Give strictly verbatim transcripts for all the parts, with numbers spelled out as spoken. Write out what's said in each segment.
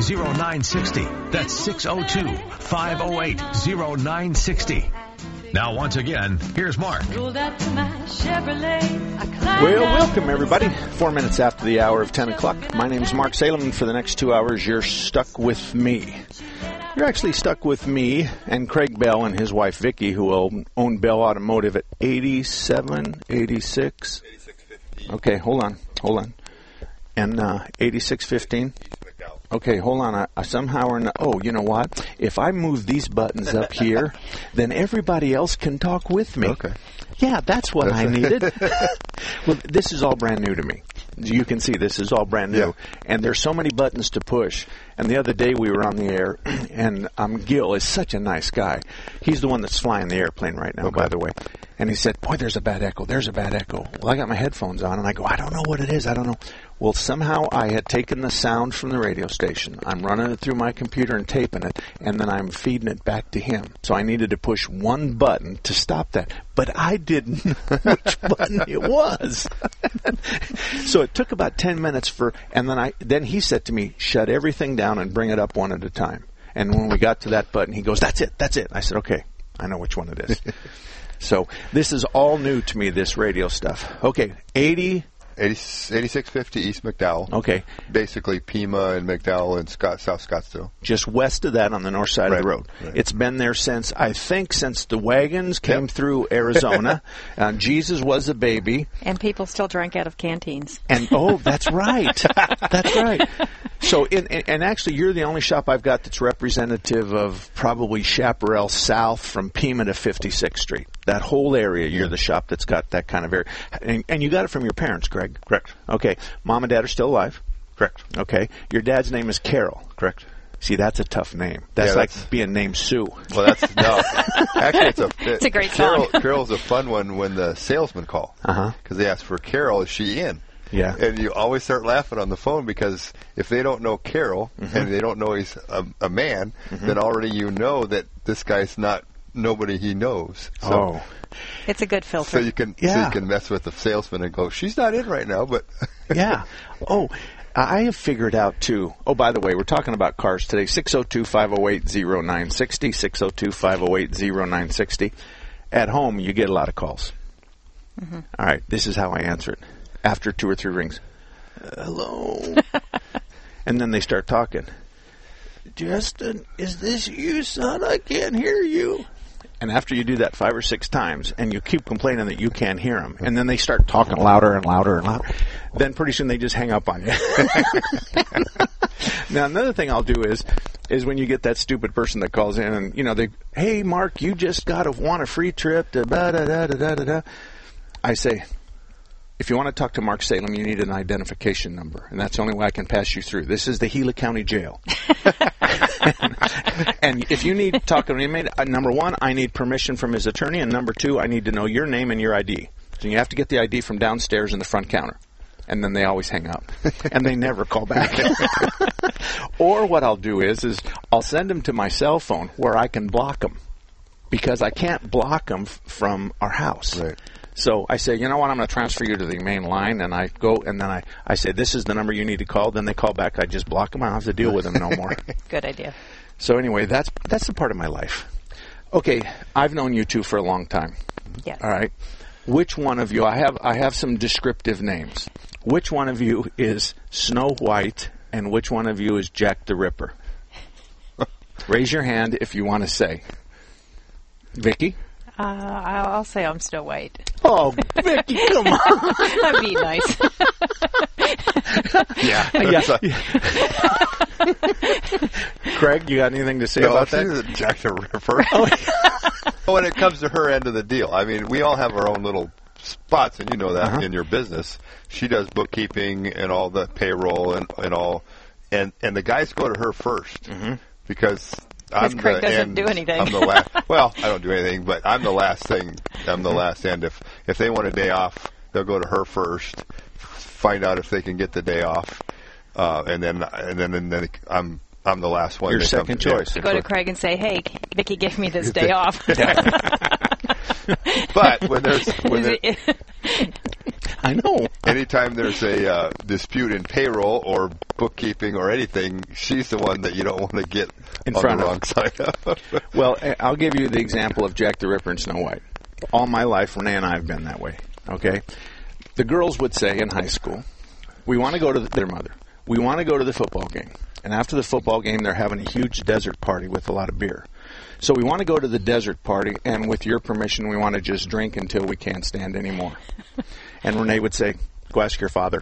oh nine six oh. That's six oh two, five oh eight, oh nine six oh. Now, once again, here's Mark. Well, welcome, everybody. Four minutes after the hour of ten o'clock. My name's Mark Salem, and for the next two hours, you're stuck with me. You're actually stuck with me and Craig Bell and his wife, Vicki, who own, own Bell Automotive at eighty-seven, eighty-six. eighty-six fifteen. Okay, hold on, hold on. And uh, eighty-six fifteen? Okay, hold on. I, I somehow or not, oh, you know what? If I move these buttons up here, then everybody else can talk with me. Okay. Yeah, that's what I needed. Well, this is all brand new to me. You can see this is all brand new. Yeah. And there's so many buttons to push. And the other day we were on the air, and um, Gil is such a nice guy. He's the one that's flying the airplane right now, okay. By the way. And he said, boy, there's a bad echo. There's a bad echo. Well, I got my headphones on, and I go, I don't know what it is. I don't know. Well, somehow I had taken the sound from the radio station. I'm running it through my computer and taping it, and then I'm feeding it back to him. So I needed to push one button to stop that. But I didn't know which button it was. So it took about ten minutes for, and then I then he said to me, shut everything down and bring it up one at a time. And when we got to that button, he goes, that's it, that's it. I said, okay, I know which one it is. So this is all new to me, this radio stuff. Okay, eighty... eighty-six fifty East McDowell. Okay. Basically Pima and McDowell and Scott, South Scottsdale. Just west of that on the north side right. of the road. Right. It's been there since, I think, since the wagons came yep. through Arizona. uh, Jesus was a baby. And people still drank out of canteens. And oh, that's right. That's right. So, in, in, and actually, you're the only shop I've got that's representative of probably Chaparral South from Pima to fifty-sixth Street. That whole area, you're the shop that's got that kind of area. And, and you got it from your parents, Greg? Correct. Okay. Mom and Dad are still alive? Correct. Okay. Your dad's name is Carol? Correct. See, that's a tough name. That's, yeah, like that's, being named Sue. Well, that's, no. Actually, it's a, it, it's a great Carol, song. Carol's a fun one when the salesmen call. Uh-huh. Because they ask for Carol, is she in? Yeah. And you always start laughing on the phone because if they don't know Carol mm-hmm. and they don't know he's a, a man, mm-hmm. then already you know that this guy's not nobody he knows. So, oh. It's a good filter. So you can yeah. so you can mess with the salesman and go, she's not in right now, but yeah. Oh, I have figured out too. Oh, by the way, we're talking about cars today. six oh two, five oh eight, oh nine six oh, six oh two, five oh eight, oh nine six oh. At home, you get a lot of calls. Mm-hmm. All right, this is how I answer it. After two or three rings, uh, hello, and then they start talking. Justin, is this you, son? I can't hear you. And after you do that five or six times, and you keep complaining that you can't hear them, and then they start talking louder and louder and louder, then pretty soon they just hang up on you. Now, another thing I'll do is, is when you get that stupid person that calls in, and you know they, hey Mark, you just got to want a free trip to da da da da da da. I say, if you want to talk to Mark Salem, you need an identification number, and that's the only way I can pass you through. This is the Gila County Jail. And if you need to talk to him, uh, number one, I need permission from his attorney, and number two, I need to know your name and your I D. So you have to get the I D from downstairs in the front counter, and then they always hang up, and they never call back. Or what I'll do is, is I'll send them to my cell phone where I can block them, because I can't block them f- from our house. Right. So I say, you know what, I'm going to transfer you to the main line, and I go, and then I, I say, this is the number you need to call. Then they call back. I just block them. I don't have to deal with them no more. Good idea. So anyway, that's that's the part of my life. Okay, I've known you two for a long time. Yes. All right. Which one of you, I have I have some descriptive names. Which one of you is Snow White, and which one of you is Jack the Ripper? Raise your hand if you want to say. Vicki? Uh, I'll, I'll say I'm Snow White. Oh, Vicki, come on. That'd be nice. yeah. yeah. yeah. Craig, you got anything to say no, about that? She's Jack the Ripper. Oh, when it comes to her end of the deal, I mean, we all have our own little spots, and you know that uh-huh. in your business. She does bookkeeping and all the payroll and, and all, and and the guys go to her first mm-hmm. because I'm Craig the doesn't end, do anything. I'm the last. Well, I don't do anything, but I'm the last thing. I'm the last end. If if they want a day off, they'll go to her first, find out if they can get the day off, uh, and then and then and then I'm I'm the last one. Your they second come, choice. You go to Craig and say, "Hey, Vicki gave me this day off." But when there's when there, I know. Anytime there's a uh, dispute in payroll or bookkeeping or anything, she's the one that you don't want to get In on front the of. wrong side of. Well, I'll give you the example of Jack the Ripper and Snow White. All my life, Renee and I have been that way. Okay, the girls would say in high school, "We want to go to the, their mother. We want to go to the football game." And after the football game, they're having a huge desert party with a lot of beer. So we want to go to the desert party, and with your permission, we want to just drink until we can't stand anymore. And Renee would say, "Go ask your father."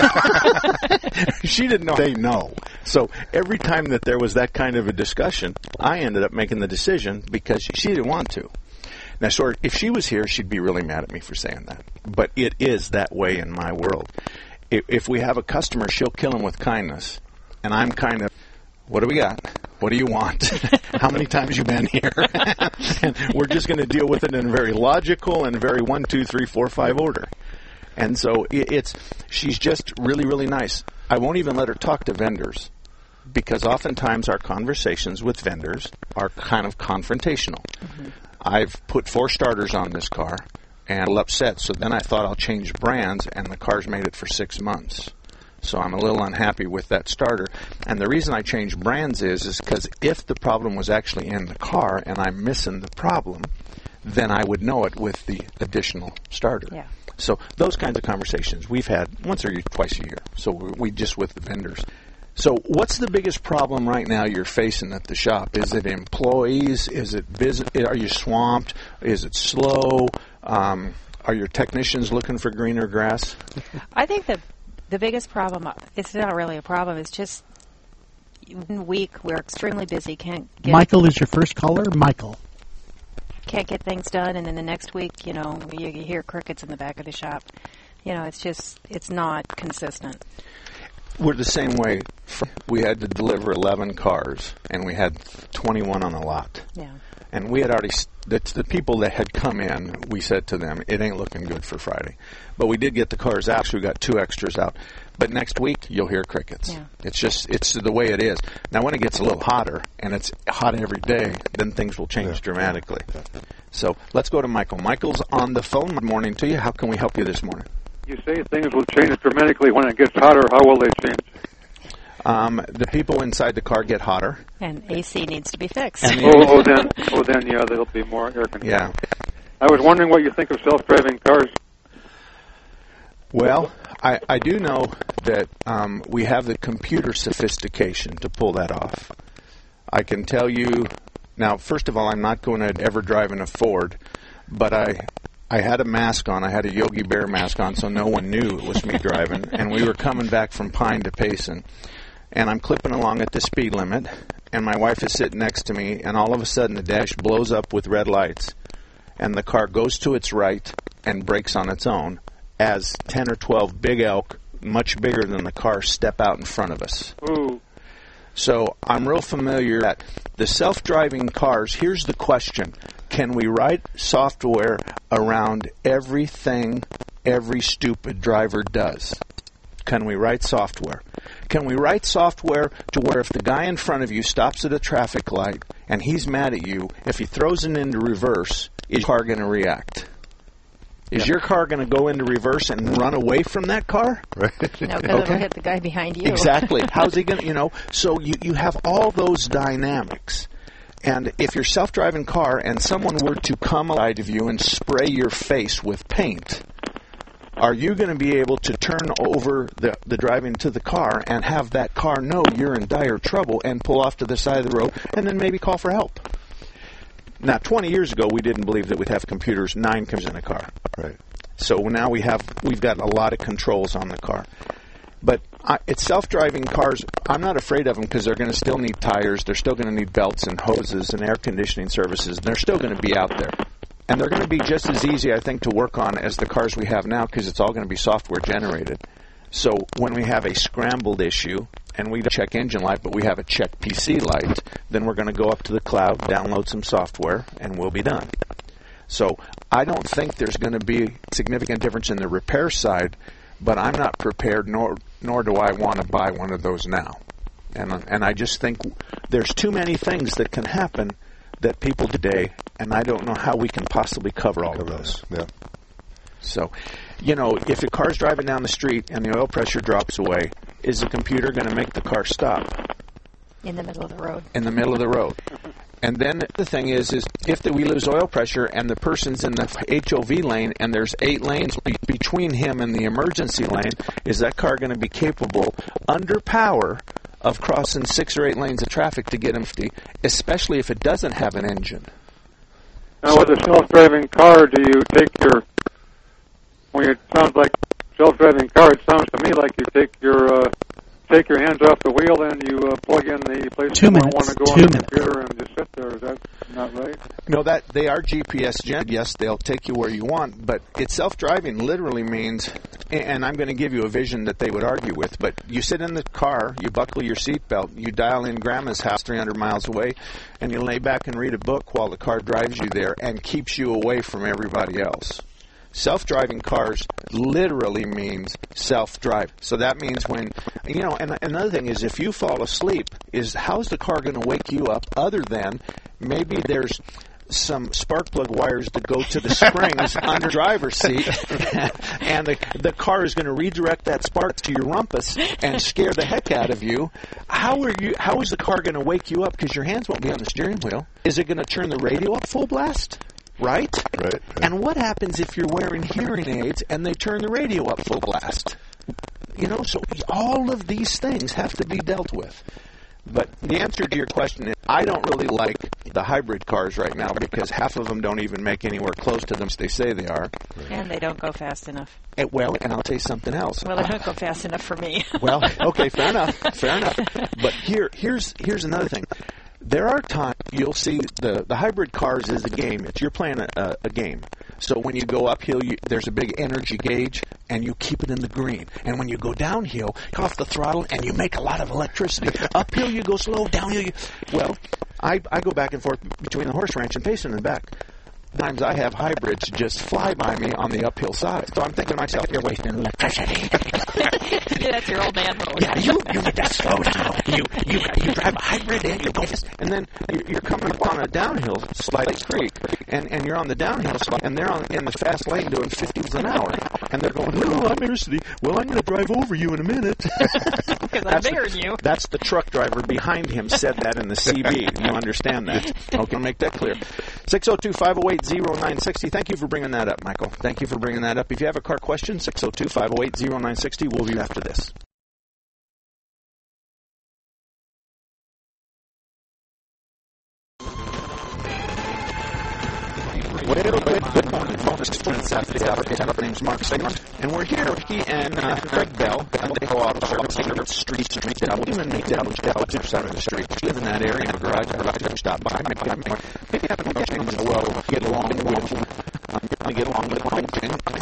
She didn't know. They know. So every time that there was that kind of a discussion, I ended up making the decision because she didn't want to. Now, sort of, if she was here, she'd be really mad at me for saying that. But it is that way in my world. If, if we have a customer, she'll kill him with kindness. And I'm kind of, what do we got? What do you want? How many times you been here? And we're just going to deal with it in a very logical and very one, two, three, four, five order. And so it, it's, she's just really, really nice. I won't even let her talk to vendors because oftentimes our conversations with vendors are kind of confrontational. Mm-hmm. I've put four starters on this car and I'm upset. So then I thought I'll change brands, and the car's made it for six months. So I'm a little unhappy with that starter. And the reason I changed brands is is because if the problem was actually in the car and I'm missing the problem, then I would know it with the additional starter. Yeah. So those kinds of conversations we've had once or twice a year. So we, we just with the vendors. So what's the biggest problem right now you're facing at the shop? Is it employees? Is it business? Are you swamped? Is it slow? Um, are your technicians looking for greener grass? I think that the biggest problem, it's not really a problem, it's just one week we're extremely busy, can't get Michael is your first caller? Michael. can't get things done, and then the next week, you know, you, you hear crickets in the back of the shop. You know, it's just, it's not consistent. We're the same way. We had to deliver eleven cars, and we had twenty-one on the lot. Yeah. And we had already, the, the people that had come in, we said to them, it ain't looking good for Friday. But we did get the cars out, so we got two extras out. But next week, you'll hear crickets. Yeah. It's just, it's the way it is. Now, when it gets a little hotter, and it's hot every day, then things will change Yeah. dramatically. So let's go to Michael. Michael's on the phone. Good morning to you. How can we help you this morning? You say things will change dramatically when it gets hotter. How will they change? Um, the people inside the car get hotter. And A C needs to be fixed. And Oh, oh, then, oh, then, yeah, there'll be more air conditioning. Yeah. I was wondering what you think of self-driving cars. Well, I, I do know that um, we have the computer sophistication to pull that off. I can tell you, now, first of all, I'm not going to ever drive in a Ford, but I I had a mask on. I had a Yogi Bear mask on, so no one knew it was me driving. And we were coming back from Pine to Payson, and I'm clipping along at the speed limit, and my wife is sitting next to me, and all of a sudden the dash blows up with red lights, and the car goes to its right and brakes on its own as ten or twelve big elk, much bigger than the car, step out in front of us. Ooh. So I'm real familiar that the self-driving cars, here's the question. Can we write software around everything every stupid driver does? Can we write software? Can we write software to where if the guy in front of you stops at a traffic light and he's mad at you, if he throws it into reverse, is your car going to react? Is your car going to go into reverse and run away from that car? Right. No, because Okay. it'll hit the guy behind you. Exactly. How's he going to, you know, so you, you have all those dynamics. And if your self-driving car and someone were to come alongside of you and spray your face with paint, are you going to be able to turn over the, the driving to the car and have that car know you're in dire trouble and pull off to the side of the road and then maybe call for help? Now, twenty years ago, we didn't believe that we'd have computers, nine computers in a car. Right. So now we have, we've got a lot of controls on the car. But I, it's self-driving cars. I'm not afraid of them because they're going to still need tires. They're still going to need belts and hoses and air conditioning services. And they're still going to be out there. And they're going to be just as easy, I think, to work on as the cars we have now because it's all going to be software generated. So when we have a scrambled issue and we don't check engine light, but we have a check P C light, then we're going to go up to the cloud, download some software, and we'll be done. So I don't think there's going to be a significant difference in the repair side, but I'm not prepared, nor nor do I want to buy one of those now. And and I just think there's too many things that can happen that people today, and I don't know how we can possibly cover all of those. Yeah. So you know, if a car's driving down the street and the oil pressure drops away, is the computer going to make the car stop? In the middle of the road. In the middle of the road. And then the thing is, is if the, we lose oil pressure and the person's in the H O V lane and there's eight lanes be- between him and the emergency lane, is that car going to be capable, under power, of crossing six or eight lanes of traffic to get him, especially if it doesn't have an engine? Now, with a self-driving car, do you take your, when it sounds like self-driving car, it sounds to me like you take your uh, take your hands off the wheel and you uh, plug in the place Two you minutes. want to go Two on the minutes. computer and just sit there. Is that not right? No, that they are G P S gen. Yes, they'll take you where you want, but it's self-driving literally means, and I'm going to give you a vision that they would argue with, but you sit in the car, you buckle your seatbelt, you dial in grandma's house three hundred miles away, and you lay back and read a book while the car drives you there and keeps you away from everybody else. Self-driving cars literally means self-drive. So that means when, you know, and another thing is if you fall asleep, is how's the car going to wake you up other than maybe there's some spark plug wires that go to the springs under driver's seat, and the, the car is going to redirect that spark to your rumpus and scare the heck out of you. How are you? How is the car going to wake you up? Because your hands won't be on the steering wheel. Is it going to turn the radio up full blast? Right? Right, right. And what happens if you're wearing hearing aids and they turn the radio up full blast? You know, so all of these things have to be dealt with. But the answer to your question is, I don't really like the hybrid cars right now because half of them don't even make anywhere close to them as they say they are. And they don't go fast enough. And, well, and I'll tell you something else. Well, they don't go fast enough for me. Well, okay, fair enough, fair enough. But here, here's here's another thing. There are times you'll see the, the hybrid cars is a game. It's you're playing a, a, a game. So when you go uphill, you, there's a big energy gauge, and you keep it in the green. And when you go downhill, you off the throttle, and you make a lot of electricity. Uphill, you go slow. Downhill, you... Well, I, I go back and forth between the horse ranch and Payson and back. Times I have hybrids just fly by me on the uphill side. So I'm thinking to myself, you're wasting electricity. Yeah, that's your old man mode. Yeah, you you need to slow down. You you you drive a hybrid and you go fast, and then you're, you're coming up on a downhill slide creek, and, and you're on the downhill slide, and they're on in the fast lane doing fifties an hour, and they're going, oh, I'm electricity. Well, I'm going to drive over you in a minute. Because I'm bigger than you. That's the truck driver behind him said that in the C B. You understand that? Okay, make that clear. six oh two, five oh eight, oh nine six oh. Thank you for bringing that up, Michael. Thank you for bringing that up. If you have a car question, six oh two, five oh eight, oh nine six oh. We'll be after this. Well, good, good morning, folks. It's Saturday afternoon. My name's Mark Sigmund, and we're here. He and uh, Craig Bell, Deco Auto Service, Street Street. We'll even make that out to the side of the street. Live in that area in a garage. Garage. Stop by. Maybe have maybe have a things well get along with. Um, I get along with Mike.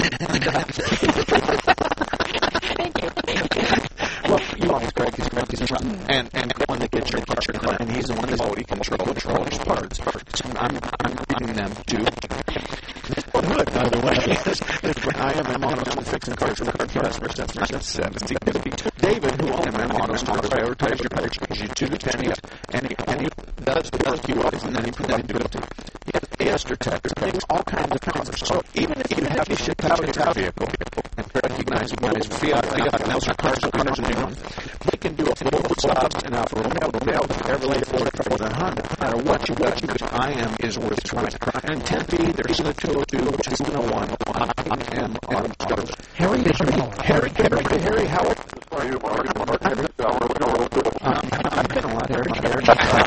Thank you. Thank you. Well, you always Craig because Craig is and and the one that gets your car, and he's the one that's already control controls parts. So I'm I'm reading them too. Well, good, by the way. I am M Autos. I'm fixing cars for the car customers. That's seventy fifty-two. David, who owns M Autos, will prioritize your purchase you to the penny, and he, and he does the work you want, and then he provides it. He has Aster Tech, makes all kinds of cars. So even if you have to ship out your vehicle and recognize recognize Fiat, Fiat, and those are cars that cars and one, they can do a full stop and Alfa Romeo, Romeo, Chevrolet, Ford, Ford, and Honda. No matter what you what you I am is worth trying. And Tempe, there's the two oh two, which is the one. I am on Harry, Harry, Harry, Harry, Harry, Howard. Um, I've been a lot, Harry. Harry.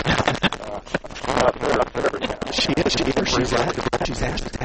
She is, she is, she's at, she's at.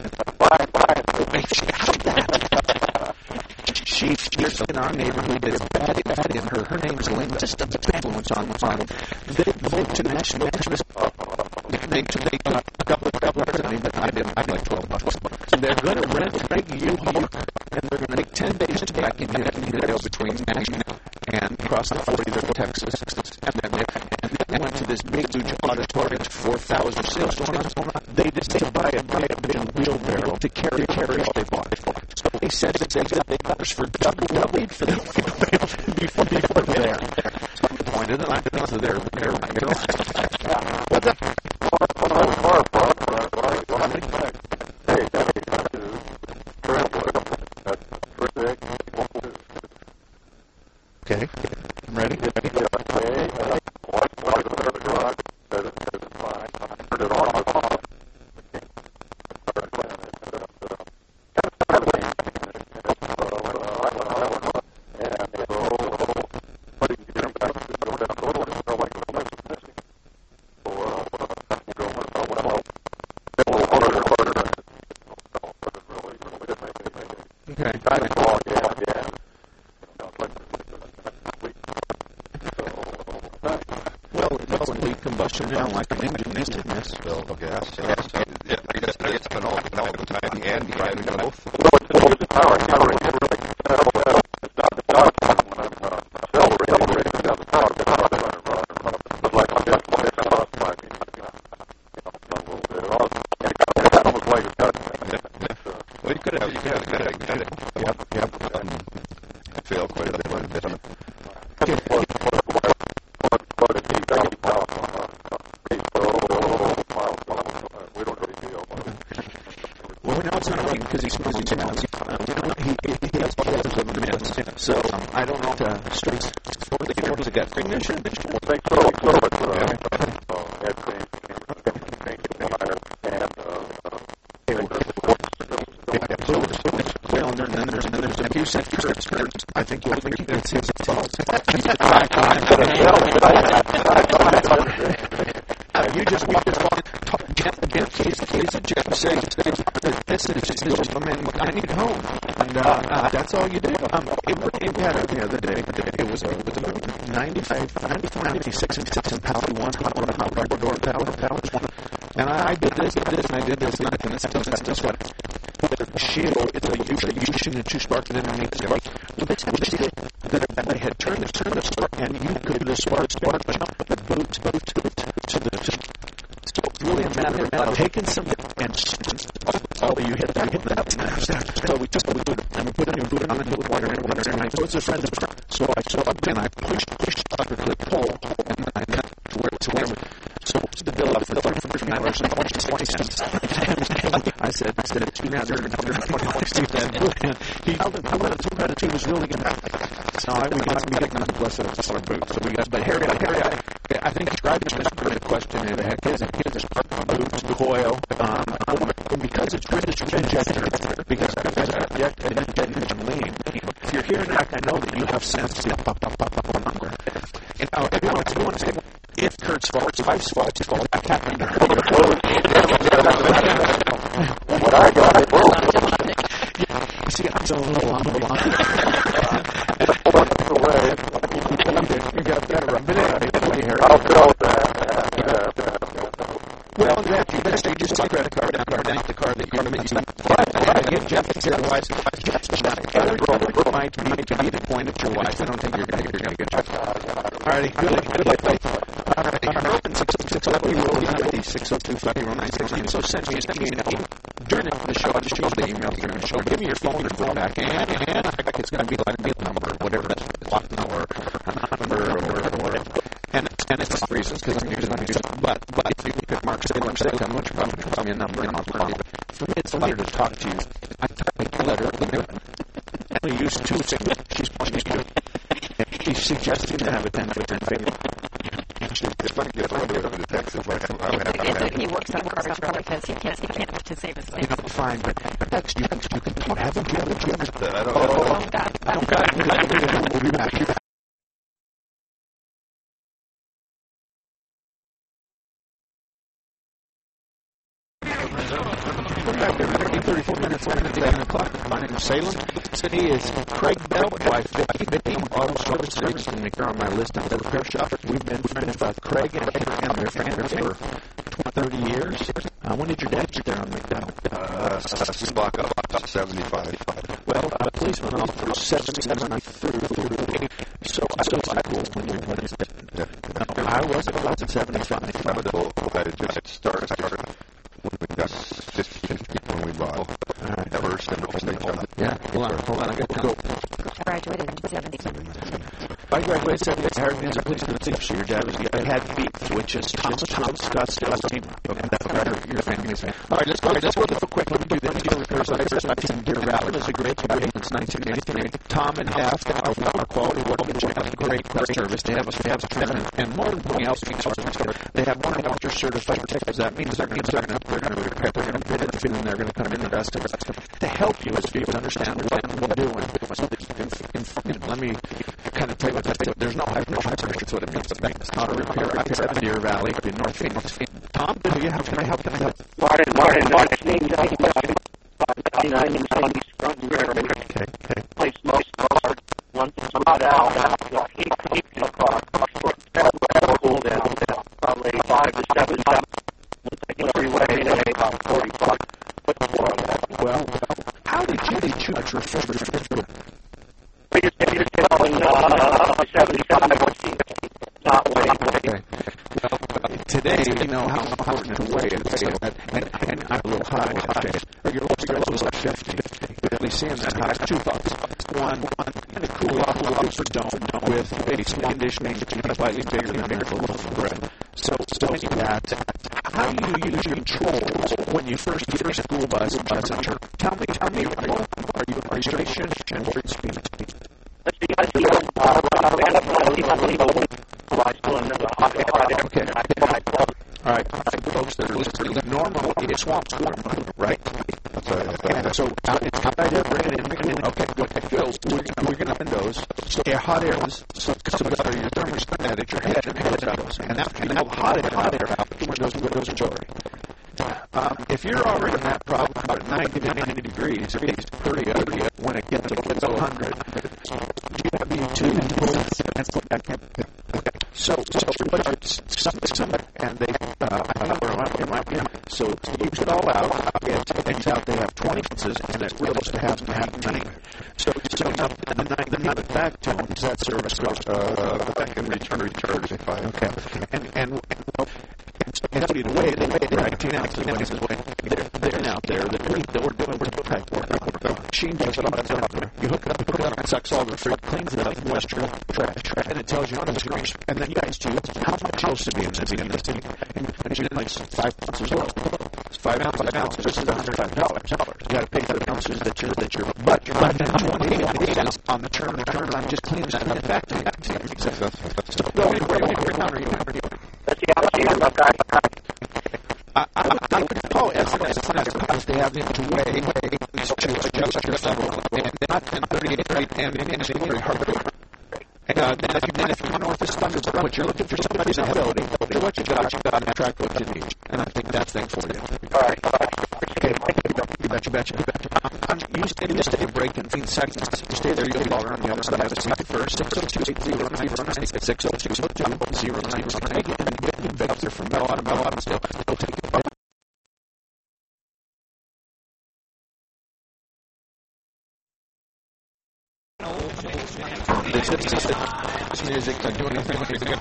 She, she's in our neighborhood that's bad, bad in her. Her name is Lynn. Just a influence on the farm. They vote to the national interest. They, they, uh, a couple, a couple of percent, but I didn't, I like twelve bucks. So they're going to rent a big U-Haul, and they're going to take ten days to back in Hidalgo between Nashville and across the forty to Texas. And then they, and they went to this big huge auditorium, four thousand sales going on. They just to buy a, buy a big wheelbarrow to carry carriage they bought. So they said that they got the cars for double, double for them before they were there. So I pointed, and I went to their, their, their, what's up? garage, set it, set it fine, turned it on, off. Combustion down like an engine, isn't it? Spill of gas. Gas. Yeah, I guess I guess ethanol, ethanol timing and driving both. No, it's always the power. I can't really, can't really tell. It's not the power when I'm uh, accelerating. It's not the power. It's not the power. But like I just want to lost my, you know, a little bit. It's almost like it's got. Well, you could have, you could have, you could have, you could have, yep, yep, um, failed quite a bit on it. Because he's supposed to know. Um, he, he, he has all of them minutes. So um, I don't know to straight for the was it got ignition? I think so. So it's uh, Ed Green, well, and then there's and there's a few sectors. I think you'll think it's his fault. You just walk this walk. Get get he's he's a Jeff saying this is just I mean I need home and uh, uh, that's all you do. Um, it, it had a, the other day it was a, it was a ninety-five, ninety-four, ninety-six and six and power one hot one hot rubber door power power and I, I did this and this and I did this and that and this and that's just what the shield it's a usually you shouldn't two sparks underneath the spark. Well, that's how shield that I had turned the turned the spark and you could the spark spark jump the boot boot to the so it's really a matter of taking some and all you hit that hit that so we took we put and we put a new boot on it with water and water and I so it's a friend so I so again I pushed pushed up the pole and then I got to where to where so the bill up for the first nine hours and twenty cents. I said I said it's two now they're twenty dollars to that he held it two credit he was really good. So I we got we got nothing plus a boot so we got but Harry Harry I I think described this the question in the heck is it is boots, coil, um, because it's British injector, because it's engine lean. If you're hearing that, I know that you have sense to pop, pop, pop, pop, number. And uh, if you want to, you want to say, if Kurt's fault, it's wife's fault, it's fault, that happened. What I got, I broke. You see, I'm so little on the line. You got better rub it in. I'll tell that. Well, you have to best you just take credit card, card, down the card that you're going to use. Get Jeff to your wife. Jeff's not it might be to be the point at your wife. I don't think you're going to get get Jeff. All righty, good, good, good. All right, you're open six oh six oh two six oh two five oh nine six nine. So send me an email during the show. I'll just use the email during the show. Give me your phone or phone back, and and I think it's going to be like a bill number, whatever that's block number, a number, or or. And and it's for reasons because I'm using it. But but if you could mark say mark say how much probably tell me a number and I'll call you. For me, it's a letter to talk to you. I type a letter. I only use two things. She's she's good. She's suggesting to have a ten for ten favor. It's funny because I do it over the text. It's like I would have. He works on cars because he can't he can't to save his face. You know, fine, but text you can you can talk. Haven't you ever? I don't. Oh God! Oh God! We'll be back. thirty-four minutes on at eleven o'clock. My name is Salem. City is Craig Bell, wife Vicky, Vicky, Auto Service Service, and they're on my list of the repair shop. We've been friends with Craig and, and their friends for thirty years. Uh, when did your dad get there on McDonald? Uh, Spock up, seventy-five. Well, uh, police went off through seventy-seven, I through, through, so I was high school when we went in. I was, I was at seventy-five. I had just started, started. When we got fifteen when we bought. All right. Never, never, never. Yeah, hold on, hold on, I got to go. Graduated in seventy-seven. By I graduated seventy-eight, hired me as a policeman at Chief. So your dad was, I had beef, which is Thomas, Thomas, Scott, Scott, your family's fan. All right, let's go, let's go real quick. Let me do this. Deal repairs. I've seen Deer Valley. It's a great, great, since nineteen eighty-three. Tom and Half are our quality workmanship. Great, great service. They have a, they have a, and, and more than anything else, they have one of your certified techs. That means that means they're going to, they're going to repair, they're going to fit it, and they're going to come in the best of to help you as people understand what we're doing. Let me kind of tell you what that is. There's no high pressure. That's what it means. It's not a repair. I said Deer Valley in North Phoenix. Tom, do you have, can I help? Can I help? Martin, Martin, Martin. ninety-nine Okay, okay. Place most cars. One spot out. Keep, keep the car. Cool down. Probably five to seven. Taking freeway about forty-five. Well, how did you did you much refer to the We just did it on uh, seventy-five. Not way. Okay. Well, today you know how important the way is, and, and I'm a little high. Okay. Your local was like fifty. You'll be seeing that high. Two thoughts. One, one, and a cool officer dome with base conditioning, slightly bigger than a miracle loaf of bread. So, so when you that, how do you use your controls when you first get your school bus bus enter? Tell me, tell me, are you are you registration and what speed? Let's see, I see. Uh, okay. All right, folks that are listening, normal it's swamp storm, right? That's right. And so uh, it's not idea bring it in, bring it in. Okay, good. Good. We're, we're going to open those. So air, hot air is so, so better your thermostat at your head and head goes. And now, and now hot air, hot air out. Windows, windows, majority. Um, if you're already in that problem about ninety to ninety degrees, it's pretty ugly when it gets to one hundred. Do you have the two? Okay. So, so some, some, and they, uh, so you use it all out. It takes out. They have twenty ounces, and it's real to have to have nine. So, so now the nine, the nine back tone is that service goes. Uh, back and return, return. Okay. And and and. And that's the way they made it, right? Ten ounces, ten ounces away. They're, they're out there. That we're doing, we're doing type work. The machine does it all up there. You hook it up, put it on, it sucks all the fruit, cleans it up, moisture, trash, trash, and it tells you on the screen. And then you guys choose how much else to be in this in this thing. And you finish it in like five ounces low. It's five ounces, five ounces. This is one hundred five dollars. You got to pay for the ounces that you're that you're. But you're not twenty-eight ounces on the turn. The turn. I'm just cleaning that in fact. So go anywhere. What count are you in? Let's see, I'll see you about that. I, I, would, I would call S N S because they have them to weigh, weigh these two adjust your level, and not ten thirty-eight, right, and and it's very hard. And uh, then if you then if you know if this stuff is what you're looking for somebody's ability, to what you got, you got to track what you need, and I think that's thing for you. All right, all right. Okay, you betcha, betcha, betcha. Um, you stay, you stay a break in fifteen seconds. You stay there, you'll be all around the other side. It's like first six oh two eight zero nine zero nine six oh two zero two zero nine zero nine. And you vector from Bell out of Bell out of still. It'll take you. This, this, this, this music not doing anything with your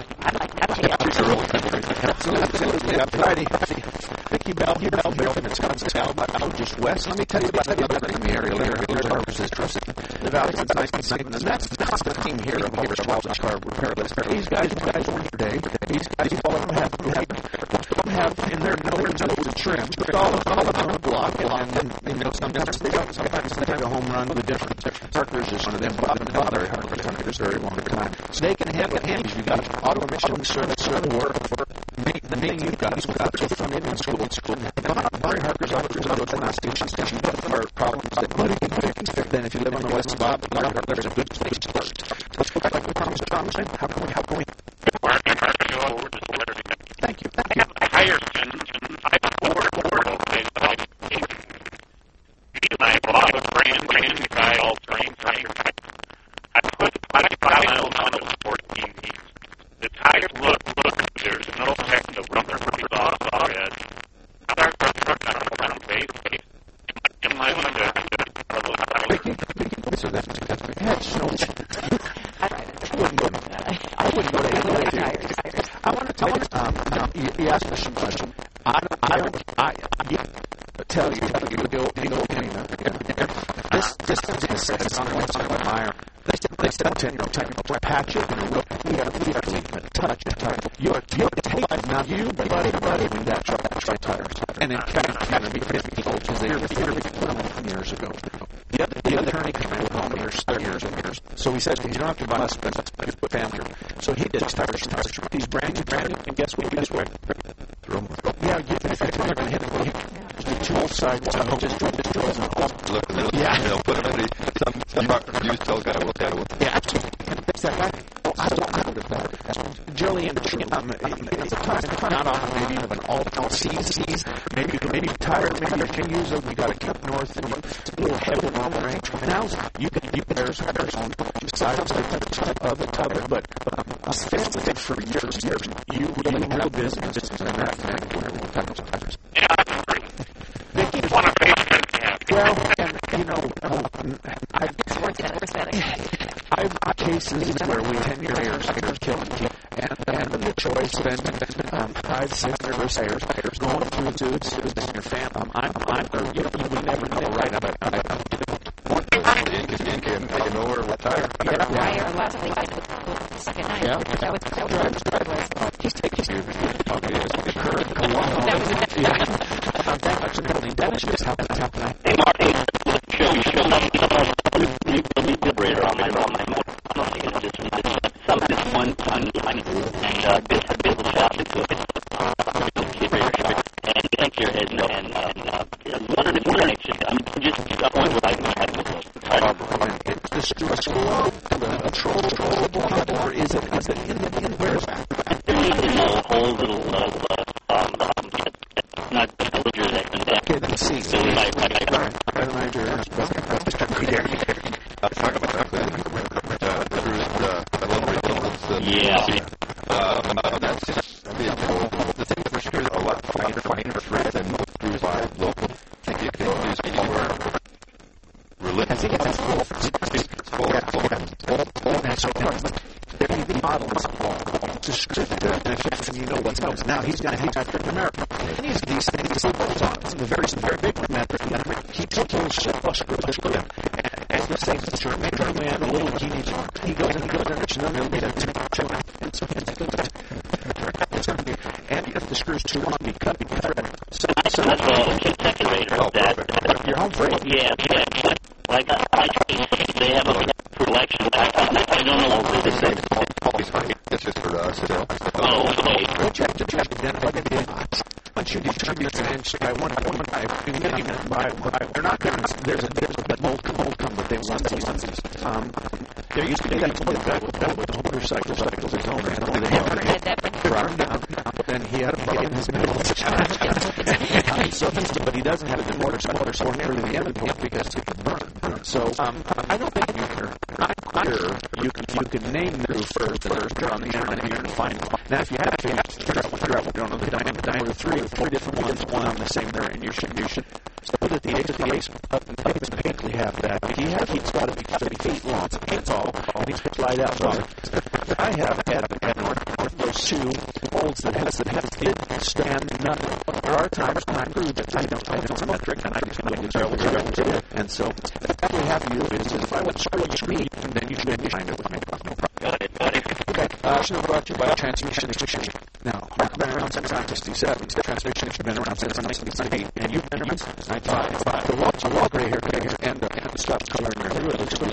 absolutely, absolutely. Vicky Bell, Bell, Bell, from Wisconsin, out just west. Let me tell you about another thing in the area. There's Harvest Trust. The Valley is nice and safe. And that's, that's the team here of over twelve car repair list. These guys, these guys work today. These guys, all of them have, have, have in their nose of trim. All of them on a block. And then, you know, sometimes they don't. Sometimes they have a home run with different Parker's is one of them. Bob very hard to come this very long time. So they can handle it. You've got auto emission service, service work for the main you've got. You've got to from in school and school. Very Harker's auto transportation station. Both are problems that nobody can fix. Then if you live on the west spot, there's a good place to start. Let's go back to Thomas Thomas. How can we? How can we? Thank you. Thank you. I afford I bought a brand brand guy all frame frame. I put twenty-five miles on it fourteen weeks. The tires look look there's no heck the rubber pretty off red. Our truck on around base base. In my window, so that's that's my head. So I wouldn't go. I wouldn't go to any tires. I want to tell you. Um, um, you, you asked me some question. I I don't. I. I tell you, you go, you go, this, this thing is on the website by Meyer. They, say ten year old time, patch it, and look, we got to treatment, touch it, touch it. You're take now you, buddy, buddy, when that try, try tires, and then kind of kind of be fifty old because they were put them years ago. The other, the other attorney came in with home years, thirty years and years. So he says, well, you don't have to buy us, but let's put family. So he did tires, tires, these brand new, brand new, and guess what? Guess what? Yeah, you think it's going to hit it. Just two old sides, just just just Look, they'll, yeah. they'll put them in the, some, some used tow guy will tell you. Yeah, absolutely. That's that guy. Oh, I don't know about it. Jillian, um, it's a time, not on maybe of an all C's, C's. Maybe you can, maybe tire, maybe you can use it. We got to keep north and a little heavy on the range. Now, you can, you can, there's, there's on sides of the tub, but I fixed it for years, years. You really have a business and that thing. Yeah, I agree. Vicky, one of Facebook. Well, and, you know, um, I've, I've had cases where we ten years are killing and, and the choice then um, five, six, or sayers going through dudes in your family. Um, I'm, I'm, or, you know, you never know, right? I, I, I, one person in can make an order with tire. Yeah, yeah. Last week I did the second night. Yeah, that was that was that was. He's taking you. Okay, it's current. That was a yeah. That much in Dennis just happened to happen. Hey, Marty, show me, show me. You the liberator on my on my motor. I don't think it's just it's some this one ton and uh, built a built a shop into it. Liberator shop. And thank your head and and uh, wondering if we're actually I'm just I wonder what I can It's the school, the troll, troll, or is it is it in the in where is that? There's a whole little uh, um um not a villager that can that can see. So we might might I was talking about that. Uh, cruise, uh, a little ridiculous. Yeah. Uh, uh, that's just the, the thing that for sure is a lot finer, finer thread than most cruise by local. I think you can use anywhere. Religion. I think it's full. It's full. Full. That's so important. There can be models. Descriptive and you know what's else. Now he's got he's got America. And he's these things on the very very big matter. He took his ship bus and and the same picture. Major man, a little he needs he goes and he goes and it's another bit of two and so it's going to be and if the screws too long be cut because so so that's a configurator of that. Your home free. Yeah, yeah. Like I they have a collection. I, I, I don't know what the same. Always funny. It's just for us. You know. Oh, okay. What you have to do is identify the box. Once you distribute an inch by one by one by by by they're not going to there's a there's a mold mold come but they want these um there used to be that one guy with that with motorcycle cycles his own and only they had that burned down and he had a bug in his middle so but he doesn't have a motorcycle motorcycle near the end of the book because it can burn so um I don't think you can not clear you can you can name the roof first first on the internet and you're going to find it now if you have to you have to figure out what you don't know the diameter diameter three or four different ones one on the same there and you should you should so that the ace of the ace up and up and basically have that he has he's got to be thirty feet long it's all and he's slide out so I have had at north, north those two holds that has that has did stand nothing there are times when I prove that I don't I don't metric and I just go to travel travel and so that we have you is if I would screw you me then you should be find it with me no problem got it got it okay uh should have brought you by transmission exchange now I've been around since nineteen sixty-seven the transmission has been around since nineteen ninety-eight and you've been around since nineteen ninety-five the walk the walk right here right here and uh, and the stop color in there really looks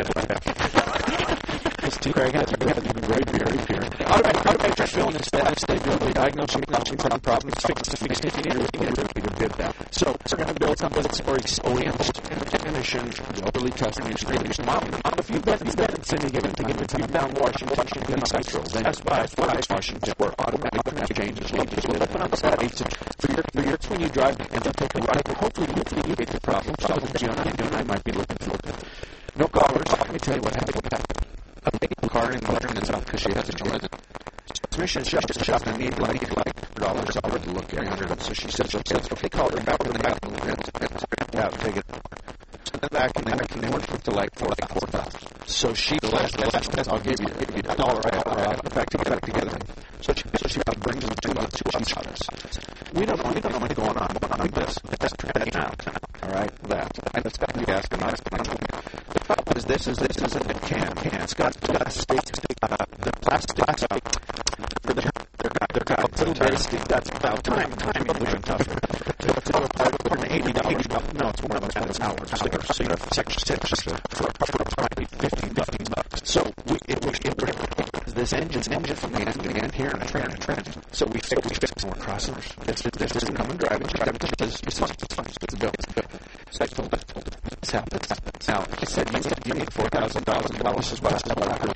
red it's too Craig has you have even gray beard here automatic automatic filling instead instead of the diagnosing acknowledging problems fix to fix if you need to need to bid that so we're going to build something that's for O E Ms technician overly testing engineering model if you've been you've been sending given to given to you down Washington Washington Central then Best Buy Washington where automatic changes will just open up that for your for your when you drive and then take a ride hopefully hopefully you get the problem so John and I might be looking for no callers let me tell you what happened what happened a big car in Washington South because she has a joint transmission shop just shop and need like like dollars over to look at hundred so she says okay call her back to the back yeah take it back and then I can work to like four like four thousand so she the last the last test I'll give you give you a dollar right out back together back together so she so she brings them two two each others we don't know we don't know what's going on like this that's now all right that and it's got to be asking us the problem is this is this is a can. Can. It's got got a stick. Uh, the plastic uh, for the they're got a little bit of stick. That's about time. Time is even tougher. So it's about one hundred eighty dollars. No, it's more than that. It's hours. Sticker, sticker, section six for for probably fifteen bucks. So we it was it was this engine's engine from the end to the end here in a trend trend. So we fixed we fixed more crossovers. This this is coming driving driving. This is it's a bill. So I told him this happens. Now I said you need you need four thousand dollars. This is what I heard.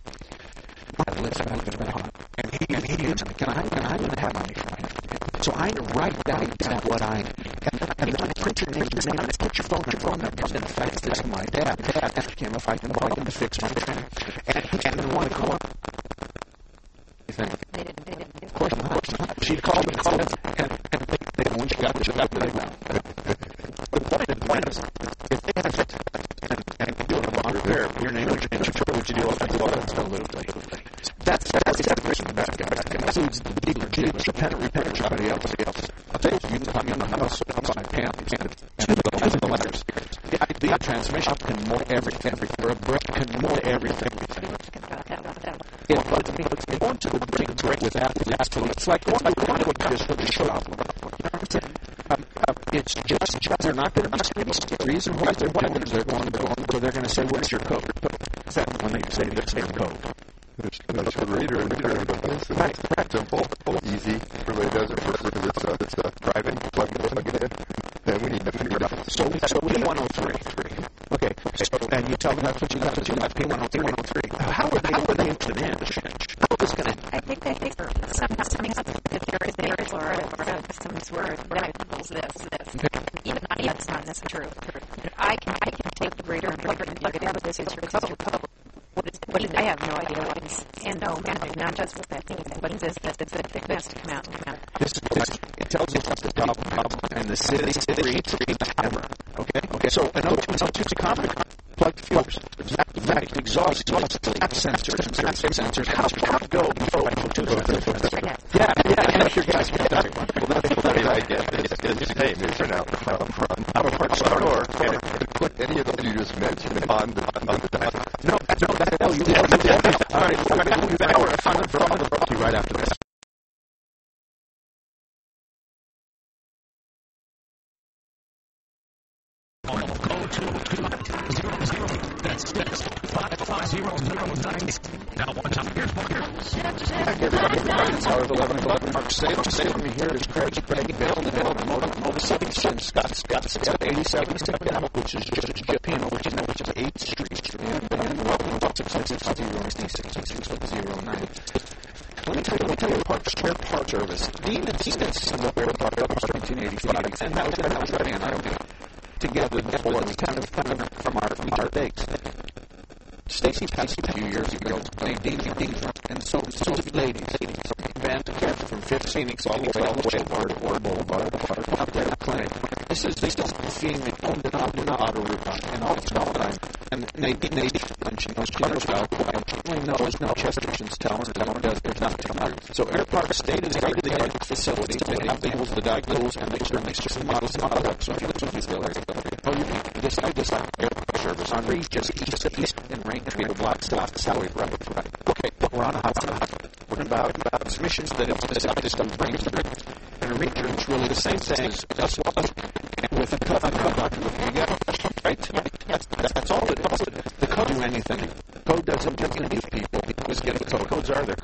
And he and he didn't. Can I can I even have money for mine? So I write down down what I and, and then I print your name and I put your phone your phone number in fact this is my dad. Dad asked him if I can buy him to fix my train. And he didn't want to call up. You think? They didn't. They didn't. Of course not. Of course not. She called and called and and they, they when she got she got the big now. But the point the point is if they have it and and you do a long repair, your name is your name would you do all that that's a little bit. That's that's the separation of that guy. That includes the dealer, dealer, independent repair, somebody else. I'll tell you, you can come in the house on my pants and the the letters. The idea transmission can more everything. Or a brake can more everything. It it's going to the brake brake with that. It's like going to a just for the shop. Um, uh, it's just, just they're not going to be the reason why they're doing is they're going to go so they're going to say, "Where's your code?" Is that when they say they say the code? It's a reader and reader interface. Right, right. Simple, easy. Everybody does it first because it's uh, it's uh, driving. Plug it, plug it in. Then we need to figure it out. So we so we one oh three. Okay. So, and you tell them that's what you got. You got P one oh three, one oh three. How are they? How are they into the end? How is going to? I think they think for some some if there is there is or or some sort of this this. Even that's not necessarily true. I can I can take the reader and plug it and plug it into this is your code. What is, what is, I have no idea what it is. And no, and not just what that thing is. What is this that the thick has to come out? Come out. This, this, it tells us what the top, top, and the city, city, tree, the hammer. Okay? Okay. So, an O two is a common plug fuels. That, that exhaust, exhaust, sensors, sensors, sensors. How, how to go before I go to the Yeah, yeah, and if your guys get that one. Well, that's what I get. It's name is out from, from our parts store. And put any of those you just mentioned on the, on the dial. No, no, that's Oh, you did. You did. All right, we're going to be back for right after this. Go to two zero zero. That's six five five zero zero nine. Now one time. Here's Mark. Back everybody. It's hour of eleven o'clock. Mark Salem. Salem here is Craig. Craig Bill. The Bill. The Motor. Motor City. Scott. Scott. Scott. eighty-seven. Which is just Japan. Which is which is eighth Street. And then welcome to six six six zero six six zero nine. Let me tell you, let me tell you parts, spare part service. Dean and Steve spare part service nineteen eighty-five, and that was that was right in I together before it was kind of kind of from our our dates. Stacy passed a few years ago. Dean Dean and so so ladies, Van Kemp from Fifth Phoenix all the way all the way over to Ord Boulevard, up there at Clinic. This is this is the female owned and operated auto route, and all the time. And Nadine, Nadine, and she knows she knows how, and she only knows no Chesterton's telling her that does there's nothing. So Air Park State is state of the art facility. They have the tools, the diagnosis, and they certainly just models and products. So if you look at these buildings, oh, you can just I just like Air Park service on Reach, just east of east and range we have block south salary right right. Okay, we're on a hot hot. We're about about submissions that it's this up this brings and a reader is really the same thing as us with a cut cut you got right. That's that's all it is. The code do anything. Code doesn't just give people because get the code. Codes are there.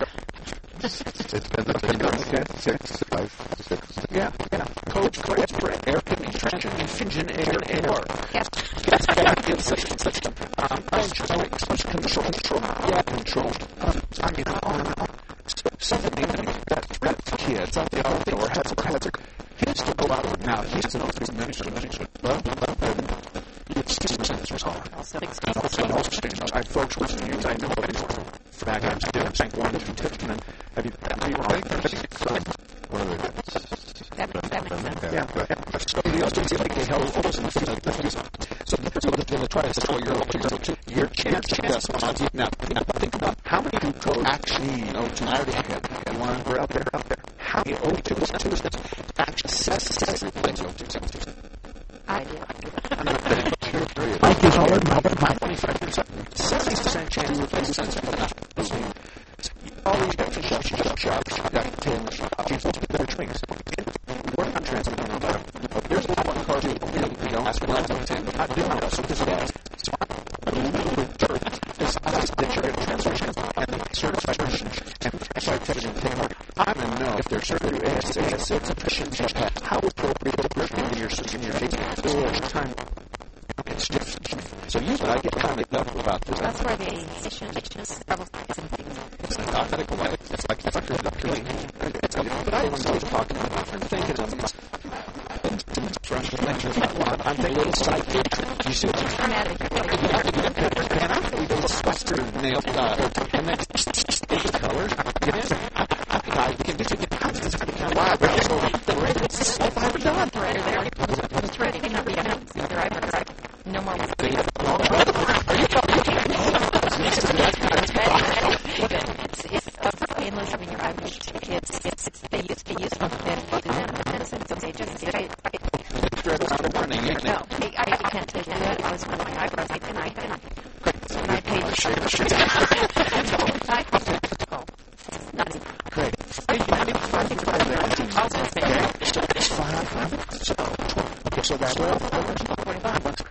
It depends on the number. Okay, six, five, six. Yeah, yeah. Codes codes for air penetration, infusion, air, air. Yes, yes. It's such such um, such control, control, yeah, control. Um, I mean, on and on. Something that that kids out there out there has a has a kids to go out now. Kids know it's administration. Well, it's sixty percent is hard. I folks with you, I know what it's for. Back I did sank one two tips and then have you have you right? One of the that makes sense. Yeah. So the other thing like they held almost in the so the person that's going to try to destroy your your your chance chance odds now now think about how many do code actually know to already have one we're out there out there how many O two two actually success things O two I do. Thank you, Howard. My twenty-five percent. percent chance to replace the sensor. All these guys are shop, shop, shop, shop, got Taylor shop. She's supposed to be better trainers. We're not transmitting on better. There's a one car too. You know, ask for last time, but not doing that. So this is so a little bit dirt. This is the trade transmission and the certification and citation Taylor. I want to know if they're certified A S A S sufficient. How appropriate in your in your case time. It's just so usually I get kind of up about this. That's where the station is level things. It's like authentic life. It's like it's like it's like but I was always talking about different things. I'm thinking a little sidekick. You see what you're trying to do? And I think it's supposed to nail uh and then the colors. You know, I can just get how does it become wild? The rate is so far done. Right there. It's ready to be done. Right, right. No more. Are you It's it's a painless having your eye bleached. It's it's it's they use they use medicine. So they just I no, I, I can't take that. I was with my eyebrows and I and I paid for sure. Not even. Great. Okay, so that's twelve. Forty-five bucks.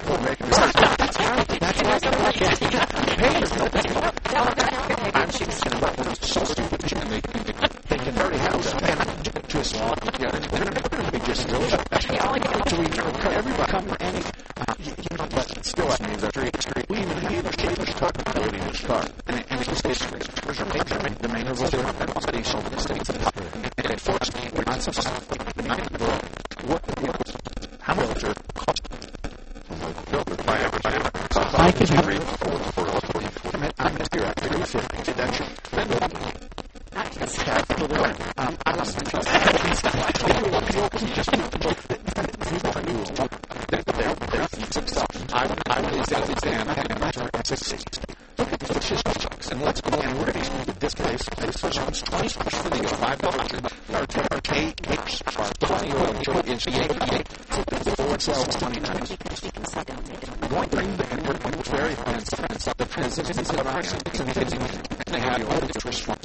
I'm so stupid. They can already have that. Just walk. Yeah, they're just really. So we cut everybody come any. You know, but still, I mean, the we even have a shapeless talkability in this car, and and it's just there's a major the main of what they're studies so the states and it forced me on some stuff the night of what how much are cost I can have I'm just here after you fifty that's your I just have the word um I was just I I really said exam I had my turn at six look at the shit and let's go and we're going to this place this was twenty for the five dollars our our K H are twenty or inch eight forward cells twenty nine one thing that we're very fancy the transition is the process and they have all the interest from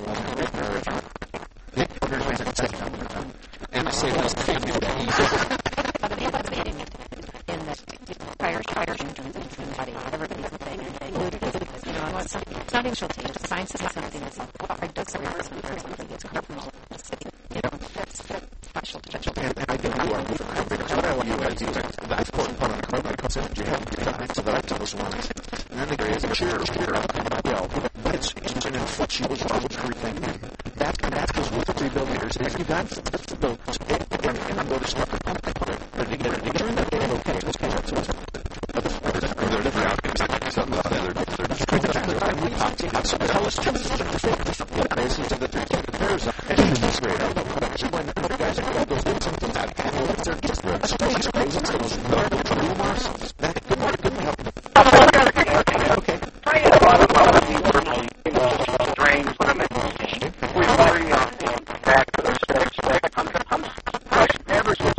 and I say that's can't be that easy in the prior prior engines in the body everybody's saying you know what's it's not even change the science is something that's I do so reversing or something it's comparable you know that's that's special potential and I do you are what I want you guys to do that's important part of the program because you have to do so that I tell us one and then there is a cheer cheer well but it's it's an inflection which is everything that that goes with the three billimeters if you got the again and I'm going to start but you get it during that game okay let's catch up to it they're different outcomes something about that they're so tell us two this is the three pairs and this great when the guys are goes doing something that they're just that's crazy it's those rumors that good morning good help okay drains when I'm we've already back to the specs ever since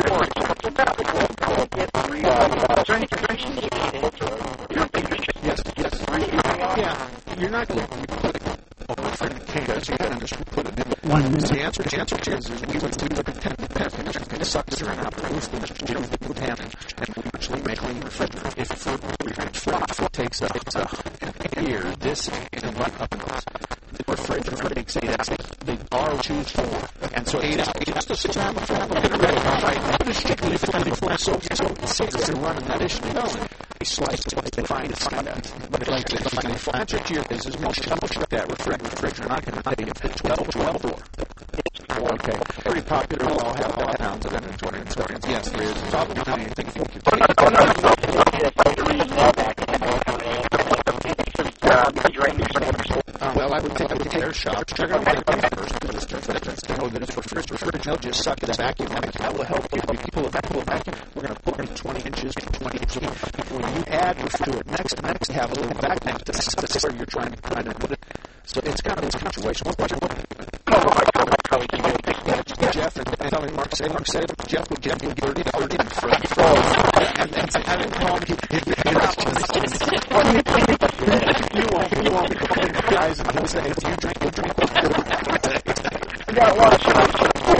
yes yes yeah you're not going to put it over for the case you had to put it in one minute the answer the answer is we would do like a ten percent and it sucks around out the loose the would happen and we actually make clean refrigerator if for refrigerator takes a it's a year this and right up and goes the refrigerator takes eight hours they are choose four and so eight hours just to sit down the front of it right but it's strictly if it's flat so so six they're running that issue going they slice it they find it's kind of but like the flat here is is more shut that refrigerator not going to take it twelve twelve four okay very popular all have all pounds of inventory and stories yes there is probably not anything you can uh, well I would take I would take their shot check out the first because to know that it's for first refrigerator they'll just suck it vacuum that will help people of people vacuum we're going to put in twenty inches twenty inches when you add to it next next have a little vacuum that's where you're trying to kind of put it so it's kind of it's a situation what question what Jeff and, and tell me, Mark, say, Mark, say, Jeff would Jeff would get thirty, thirty, and froze. And and have him call me. You won't, you won't be calling guys and he'll say, if you drink, you drink. I got a lot of shots.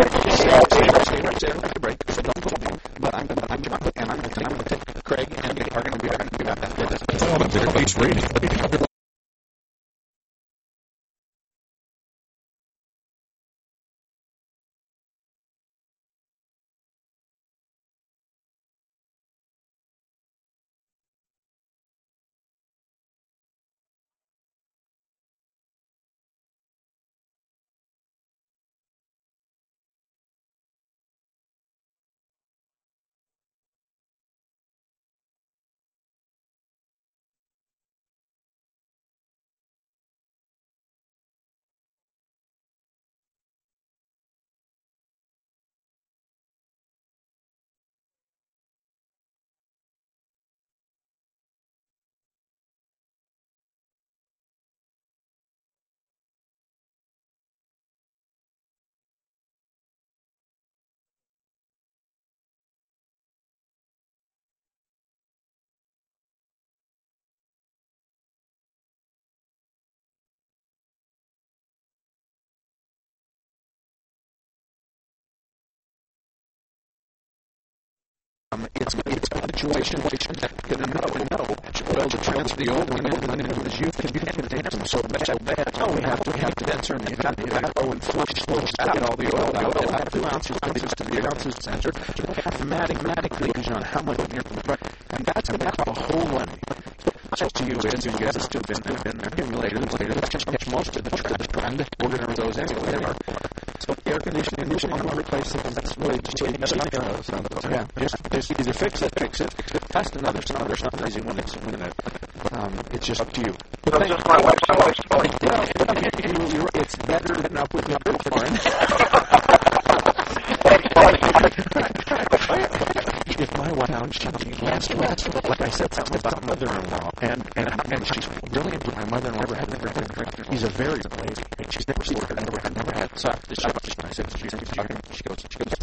Take a break. So don't call me. But I'm going to, I'm going to, and I'm going to, I'm going to take Craig and are going to be, are going to be about that. It's all about Base Radio. Um, it's it's a situation which going to know and know well to transfer the old one and into his youth can be dangerous so bad so bad. Oh, we have to we have to then turn the economy back go and flush flush out get all the oil out. If I have two ounces ounces to the ounces sensor, mathematically on how much you're and that's going to cost a whole lot. So to you is you guys still been been accumulated later. That's just most of the trend. We're going to those anyway. There are so air conditioning conditioning I'm going to replace it. That's really just yeah. Just either fix it, fix it. Test another, another, another easy when it's when it, um, it's just up to you. But that's just my wife's my wife's point. Yeah, it's better than up with your girlfriend. If my wife found she last last like I said something about mother-in-law and and and she's brilliant. My mother-in-law never had never had he's a very good lady. She's never seen her, never had never had sex. I said she's talking. She goes she goes.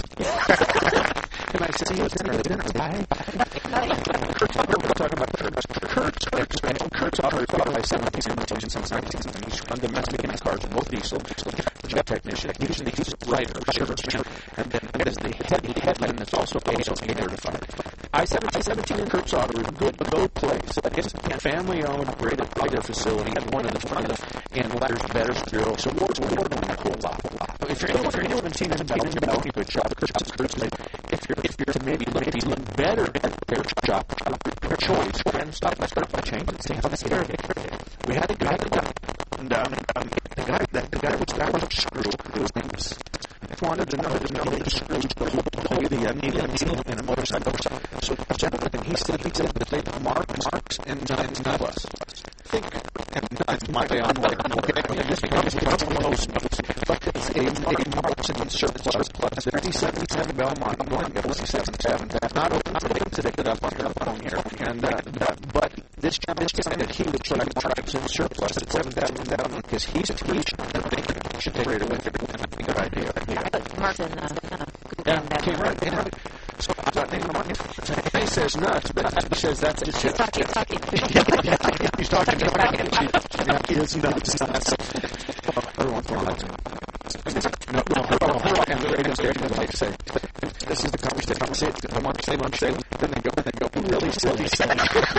And I said, see you at dinner. Dinner. Bye. Kurt's talking about Kurt's. Kurt's expansion. Kurt's offered by seventies and nineties and nineties. He's run domestic and cars, both diesel. Jet technician. He's an he's a writer. And then there's the head headline that's also also certified. I seventeen seventeen in Kurt's Auto is a good go place. It's a family-owned, rated bigger facility. One of the finest and better, better still. So more more than a whole lot. If you're if you're seventeen and seventeen, you know, you could shop at Kurt's. Kurt's. If you're if you're to maybe maybe look better at their job, their choice, and stop by start by changing things. We had a guy that got down and down. The guy that the guy was that was a screw. His name was. Wanted to know the number of screws to hold the needle in a motorcycle. So and he said he said that they mark marks and nines plus. Think and my way on later. Okay, this becomes one of those notes. But it's a a marks and surplus plus fifty seventy-seven Belmont going to fifty-seven seven. That's not open today that up on the phone here. And uh, but this job this guy that he would try marks and surplus at seven thousand down because he's a teacher and they should take it with it. Good idea. Martin, uh, uh, yeah, came right, came right. So I thought, Martin, he says nuts, but he says that's just. He's talking, talking. He's talking to her. He is nuts. Everyone's going like no, no, no, and the radio station like to say, this is the conversation. I want to say, want to say, then they go, then they go, really silly saying.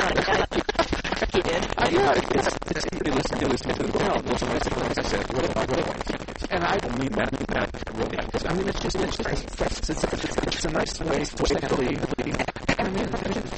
He did. Uh, yeah, it's, it's, you listen, you listen to the well, listen, listen, like I said, what do I, what do I? And I don't mean that, mean that, really. I mean, it's just, it's just, it's, it's, it's, it's a nice way to simply, I mean,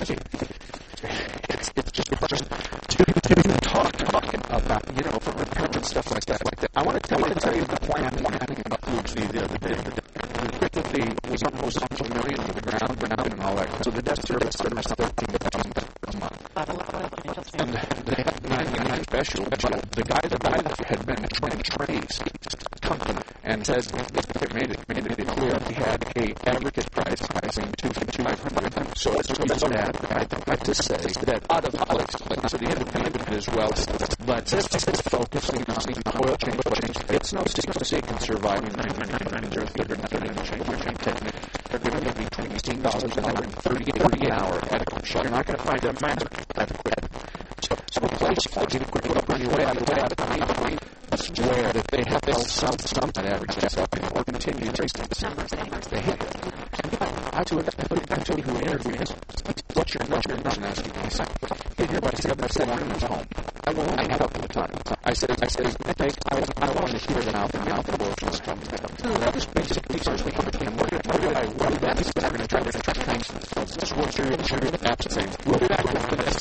it's, it's just, it's just to, to talk, talking about, you know, for repairs and stuff like that, like that. I want to tell you, tell you the plan, planning about Luigi the other day. The quickly was almost a million on the ground, ground and all that. So the debt service is thirteen thousand dollars a month. And they had the ninety-nine special, but the guy, the guy that had been trained Trey's company and said, it made it, made it clear he had a aggregate price pricing to to five hundred. So it's just bad. I'd like to say that out of Alex, so the independent as well, but just just focusing on the oil change, oil change. It's no secret can survive in nine nine nine zero three hundred change your change technique. They're going to be twenty dollars an hour and thirty thirty an hour at a shop. You're not going to find a man at a quit. So so place place it quick up on your way out of the way out of the way. Where that they have some some that average just up or continue to they hit it. I to it I told who interviewed us. What's your what's your nationality? I said, hey, here, buddy, I'm sitting on his home. I won't hang up all the time. I said, I said, I I want to hear the mouth and mouth of words from the that just basically starts to understand what did I what did that is I'm going to try to try to things. Just work through it, through the apps and things. We'll be back with this.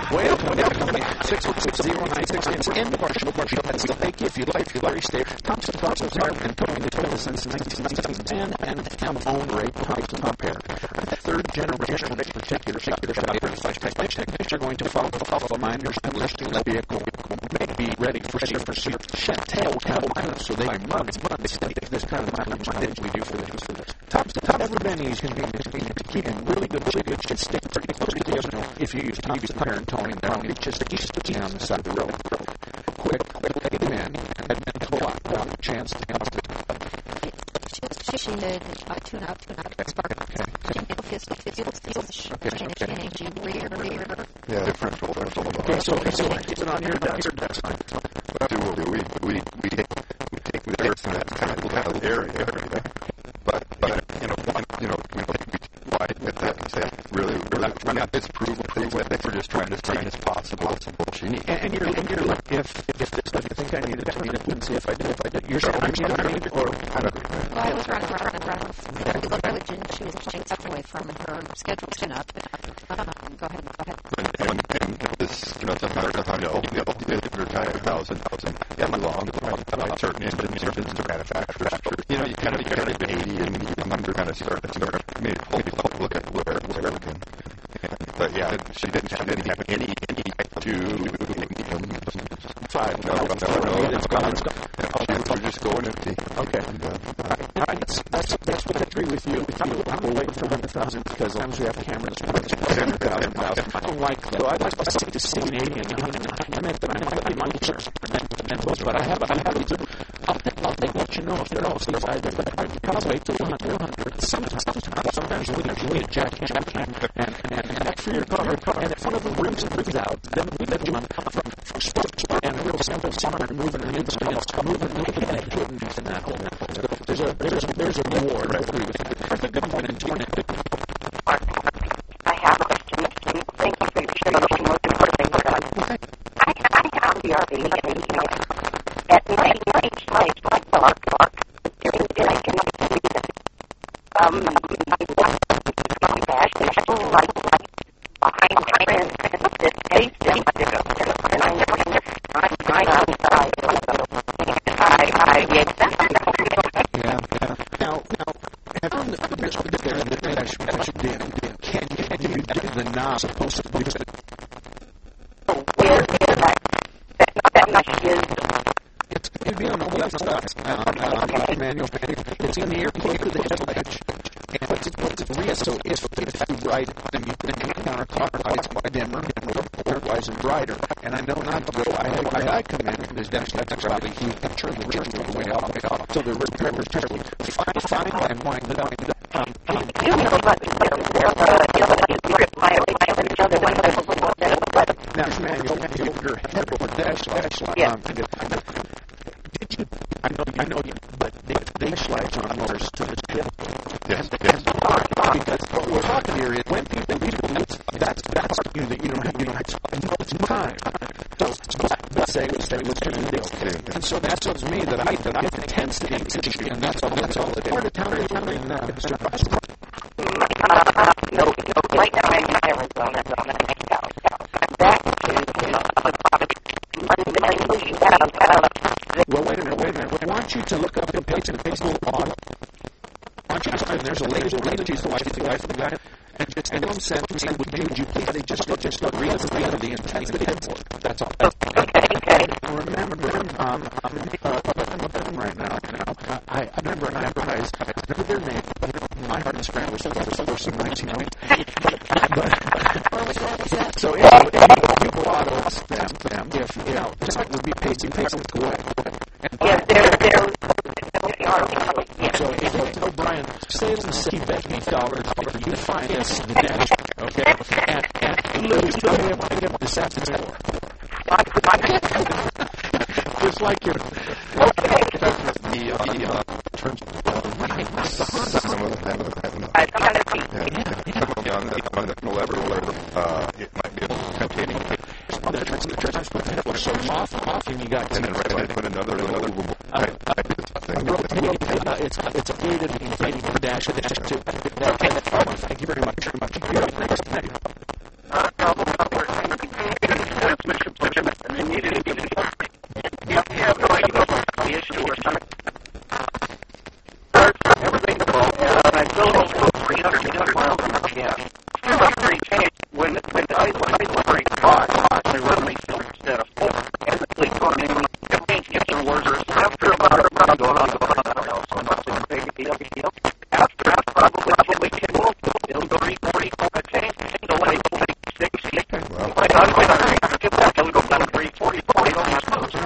Way up, way up, six four six zero nine six. It's end of our show. Our show has to thank you if you'd like. If you'd like to stay. Thompson Thompson Tire and Towing the Toyota since nineteen ten and town owned Ray Thompson Repair. Third generation particular particular technicians are going to follow follow miners and listing the vehicle may be ready for for Chantel Cattle so they months months this kind of mileage that we do for this. Thompson Thompson Benny's convenient to keep in really good really good shit stick pretty close to you if you use Thompson Tire and Towing. They're only just just on the side of the road. Quick, quick, get in and go out. Not a chance to come to. She she did uh, tune out, tune out, spark. Okay. Yeah, differential, differential. Okay, so okay, so keep it on your desk. That's fine. What do we do? We we we take we take the air from that kind of kind of area, area. But but you know one, you know we why with that and say really really we're not disprove prove with it. We're just trying to trying as possible possible. And, and you're and you're like if if this stuff you think I need it, I need it. And see if I did if I did. You're saying I'm need it or I don't know. Well, I was running running running. We looked at and she was taking stuff away from her schedule. Tune up. Go ahead, go ahead. And, and, and this, you know, sometimes I know, you know, they're kind of a thousand, thousand, yeah, long, like certain engines, engines to manufacturers. You know, you kind of, you kind of eighty and you under kind of start, start, maybe look at where, where we can. But yeah, she didn't, she didn't have any, any two, five, no, no, no, it's gone, it's gone. We're just going empty. Okay. All right, that's, that's, that's what I agree with you. I'm, I'm waiting for one hundred thousand because as long as we have cameras, one hundred thousand. I don't like, though, I'd like to see to see Canadian. I meant that I'm not sure. But I have, I have a good, I'll, I'll take what you know if they're all seats either. But I'll wait till one hundred. Sometimes, sometimes we need a jackhammer and, and, and act for your car. And if one of them rims and rims out, then we let you on from, from sports and a real sample summer moving an industry else, moving and putting in that hole. So there's a, there's a, there's a reward. I agree with you. I think I'm going to turn it. I have a question. Thank you for your show. The most important thing was I, I have the R V at night, night, night, like dark, dark. During the day, I can see it. Um, my dash, dash, like, like, behind my friends, this case, and I never understand. I'm outside. I, I, yeah, yeah. Now, now, on the, the, the, the, the dash, dash, Dan, Dan, can you, can you do the knob supposed to be just where, where that, that, that much is, it's going to be on the left side, um, um, manual, manual, it's in the air, you put the headlight, and what's it, what's it, real, so if, if you ride, then you put it counterclockwise, dimmer, clockwise and brighter, and I know not to go, I had I come in, and there's dash, that's probably, he turned the turn the way off, so the repair terribly, fine, fine, and wind it up, um, um, you know, but, but, uh, you know, but, grip my, my, other one, but, now, it's manual, your head or dash, dash, yeah. um, did you, I know, I know you, but they, they slides on motors to the hill. Yes, and, yes. And, because what we're talking here is when people leave, that's, that's, that's, you know, you don't, you don't have to know it's time. So, let's say, let's say, what's going to do. And so that tells me that I, that I have the intensity, and that's all, that's all. Where the town is, and, uh, Mister Foster. Uh, no, no, right now I'm in Arizona, Arizona, that is, well, wait a minute, wait a minute. I want you to look up the page and Facebook on. I want you to find there's a lady, a lady who's the wife of the guy from the guy, and just tell him, send, send, would you, would you please, they just look, just look, read the read the intensity headboard. That's all. Okay, okay. Remember, um, I'm, uh, I'm with them right now. Now, I, I remember, I memorize, I remember their name, but my heart and strength was so there's some nineteen ninety. But, so if you, if you go out of them, them, if, you know, just like would be pacing, pacing away. Yes, they're, they're, so if you tell Brian, save some sixty dollars, you find us the dash, okay? And, and lose, you don't have to get this afternoon. Just like your, okay. The, uh, the, uh, terms of the some of them, I kind of see. Yeah, on the, on the lever, lever, uh, it might be a little tempting. Oh, the church, the church, I put the headboard so off, off, and you got, and then right, right, put another, another, I, I, it's, it's a gated, inflating dash, dash two. Okay, thank you very much, very much. You're up next. Uh, no, no, three hundred, eight hundred miles on the gas. Still a pretty change when, when I, when I was very hot, I run my still instead of four. And the police on me, the paint gets worse. After about, about going on about, I don't know, so about six, eight, eight, eight, eight, after, after probably, probably ten more, it'll go three, forty, I change, change the way, six, six, well, I don't know, I get back, it'll go down three, forty, forty, almost.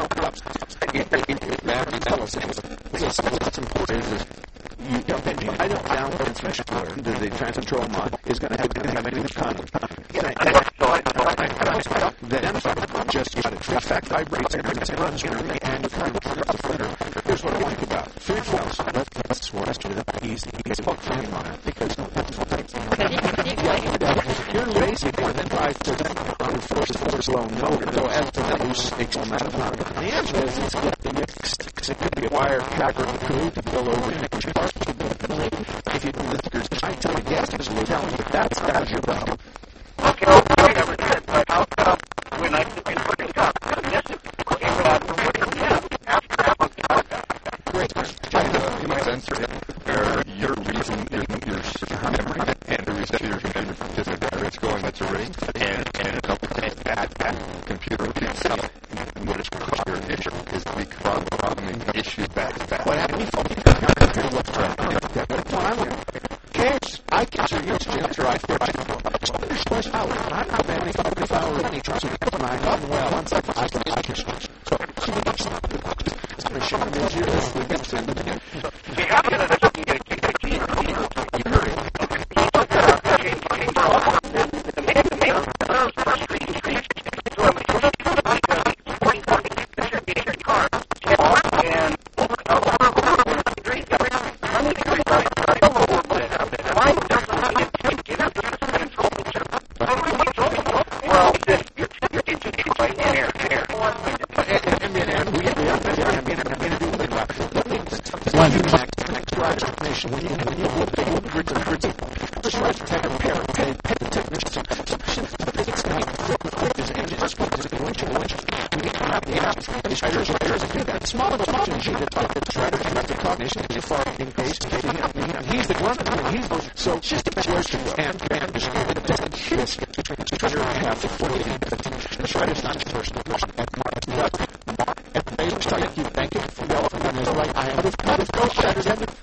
What's important is you don't think I don't download transmission controller to the transmission control mod is going to have, have any content. Then just got it. In fact, vibrates and runs generally and the here's what I like about three files. That's what I started out easy. Easy book for him on it because you're basically then try to then force the force low motor. So as to the loose amount of power. The answer is it's going to be mixed. It could be a wire packer could to bill over and if you do the I tell you gas is low down, but that's that's your problem. Okay, well, I never did, but how come when I put in for the top, yes, it's okay, but I don't after that, great. China, in my sense, where your reason, your, your memory, and the reason your memory is where it's going, that's a rate, and, and a couple of things bad, bad computer itself, what it's called your issue is the problem, problem, issue back to back. What happened? I capture your answer. I feel like I'm not bad. If I were any trust me, I got well. Once I I can I can so she becomes the machine is yours. We get send it again. See, how can I just get a key? A key? You heard it. The man, the man, the first street, street, so I'm forty, forty, fifty cars, and when you when you look at the grids and grids, just try to take a pair of pay pay the technician. It's not quick. There's engine just quick. There's a winch and a winch. We need to have the apps. And tires and tires and do that. Small small machine to talk to try to direct the cognition as far in case he's the grunt and he's the so it's just a question and and just it doesn't his treasure I have for forty and the shredder's not the first person at Mark at the base. Thank you, thank you for the elephant. I have a lot of shredders.